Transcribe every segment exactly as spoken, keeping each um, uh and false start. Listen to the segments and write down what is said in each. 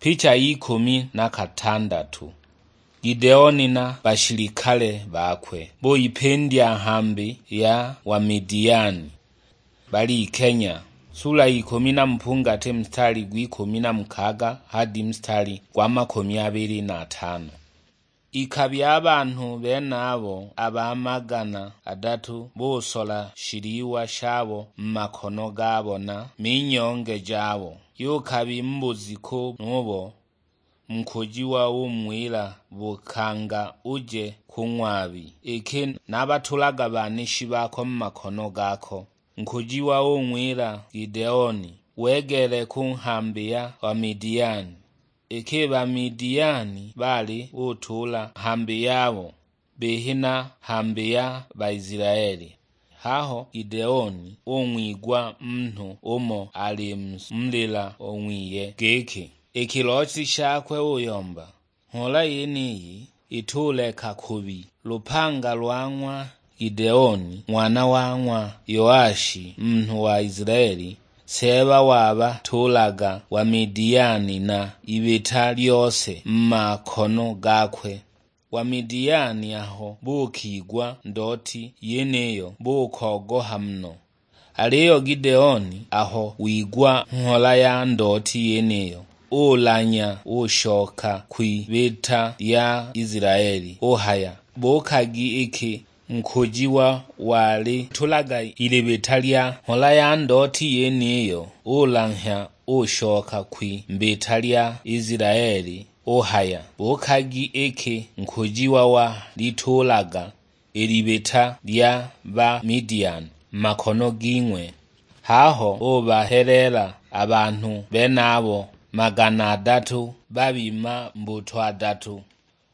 Picha y'ikumi na katandatu. Gideoni na bashilikale bakwe boyipendya nhambi ya Wamidiani bali Kenya. Sura y'ikumi na mpungate mstari gw'ikumi na mukaga hadi mstari gwa makumi abiri na tano. Ikabya abantu benabo abamagana adatu bosola shiriwa shabo mmakono gabo na minyonge jabo. Yokabi mbuzi ko nubo mkujiwa umwila bukanga uje kunywabi. Eke nabatulaga banishi bako mmakono gako. Nkujiwa umwila Gideoni wegere kunhambi ya Wamidiani. Eke Bamidiani bali utula hambi yabo behina hambi ya Baisraeli. Haho Gideoni umwigwa mnu umo alimlila umwiye geke. Ikilochi shakwe uyomba hola yeniyi itule kakubi lupanga lwangwa Gideoni mwana wangwa Yoashi mnu wa Israeli seba waba tulaga Wamidiani na ibita lyose mmakono gakwe. Wamidiani aho bukigwa ndoti yeneyo bukogoha mno. Aliyo Gideoni aho wigwa nhola ya ndoti yeneyo ulanya ushoka kwibita ya Israeli ohaya bokagi iki mkujiwa wali tulaga ilibita lya nhola ya ndoti yeneyo ulanya ushoka kwibita lya Israeli ohaya bokagi iki mkujiwa wa litulaga ilibita lya Bamidiani makono gimwe. Haho obaherera abantu benabo magana adatu babima mbuto adatu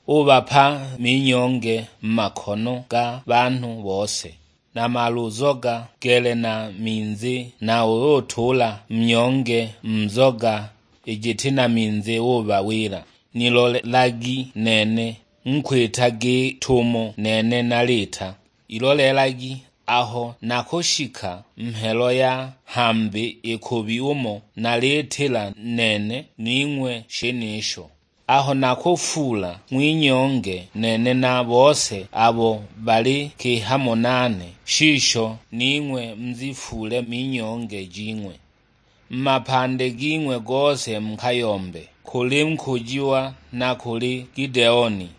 ubapa minyonge mmakono ga bantu bose na maluzoga gele na minzi na utula mnyonge mzoga ijitina minzi uba wira nilole lagi nene nkwetage tumo nene nalita ilole lagi aho nakoshika mhelo ya hambi ikubi umo naletela nene ningwe shenisho. Aho nakofula mwinyonge nene na bose abo bali kihamonane shisho ningwe mzifule minyonge jingwe. Mmapande gingwe gose mkayombe kuli mkujiwa na kuli Gideoni.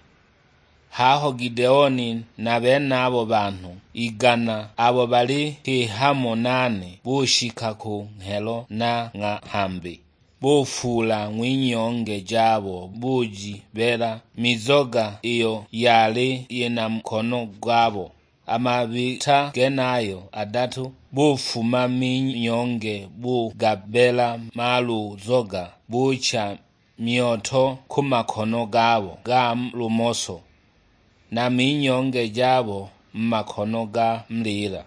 Haho Gideoni na bena abo bantu igana abo bali kihamonane bushika ku nhelo na nga hambi bufula mwinyonge jabo buji bera mizoga iyo yali yena mkono gwabo. Amabita genayo adatu bufuma minyonge bugabela malu zoga bucha mioto kumakono gabo ga lumoso na minyonge jabo mmakono ga mlila.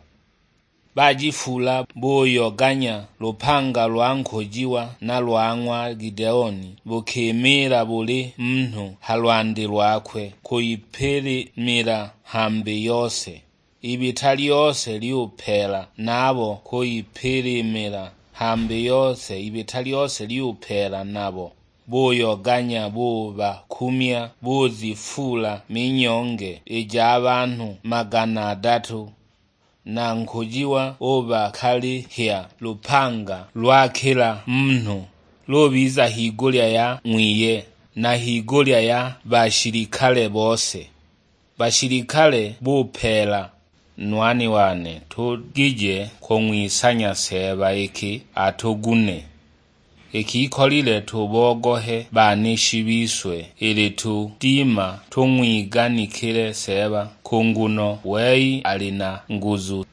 Bajifula buyoganya lupanga lwankujiwa na lwangwa Gideoni bukimira buli mnu halwandi lwakwe kuyipirimira hambi yose. Ibita lyose liupela nabo kuyipirimira hambi yose ibita lyose liupela nabo. Buyoganya buba kumya buzifula minyonge ija abantu magana adatu na nkujiwa oba kali hia lupanga lwakila mnu lobiza higulya ya mwiye na higulya ya bashilikale bose. Bashilikale bupela nwani wane tugije kumwisanya seba iki atugune. Eki ikolile tubogohe banishi biswe ili tu dima tumwiganikile seba kunguno wei alina nguzu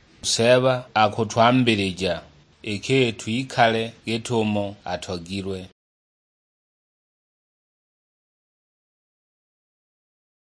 seba akutwambirija eke tuikale getumo atogirwe.